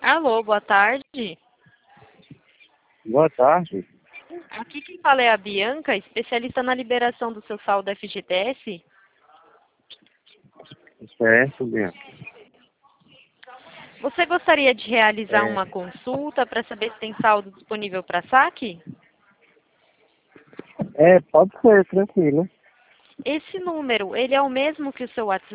Alô, boa tarde. Boa tarde. Aqui quem fala é a Bianca, especialista na liberação do seu saldo FGTS. Certo, Bianca. Você gostaria de realizar É, uma consulta para saber se tem saldo disponível para saque? pode ser, tranquilo. Esse número, ele é o mesmo que o seu WhatsApp?